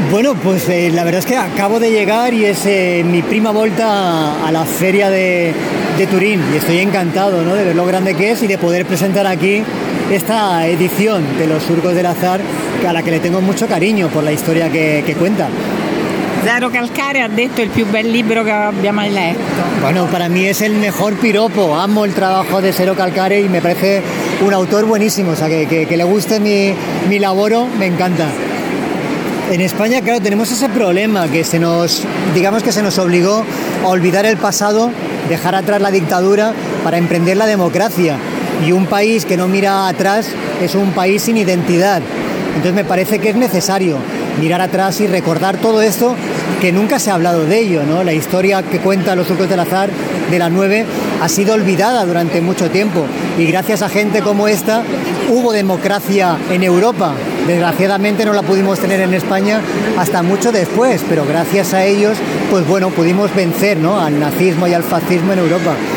Bueno, pues la verdad es que acabo de llegar y es mi prima volta a la feria de Turín y estoy encantado, ¿no?, de ver lo grande que es y de poder presentar aquí esta edición de Los Surcos del Azar, a la que le tengo mucho cariño por la historia que cuenta. Zero Calcare ha detto il più bel libro che abbia mai letto. Bueno, para mí es el mejor piropo. Amo el trabajo de Zero Calcare y me parece un autor buenísimo. O sea, que le guste mi laboro, me encanta. En España, claro, tenemos ese problema que se nos obligó a olvidar el pasado, dejar atrás la dictadura para emprender la democracia. Y un país que no mira atrás es un país sin identidad. Entonces me parece que es necesario mirar atrás y recordar todo esto, que nunca se ha hablado de ello, ¿no? La historia que cuenta Los Surcos del Azar de la 9 ha sido olvidada durante mucho tiempo y gracias a gente como esta hubo democracia en Europa. Desgraciadamente no la pudimos tener en España hasta mucho después, pero gracias a ellos, pues bueno, pudimos vencer, ¿no?, al nazismo y al fascismo en Europa.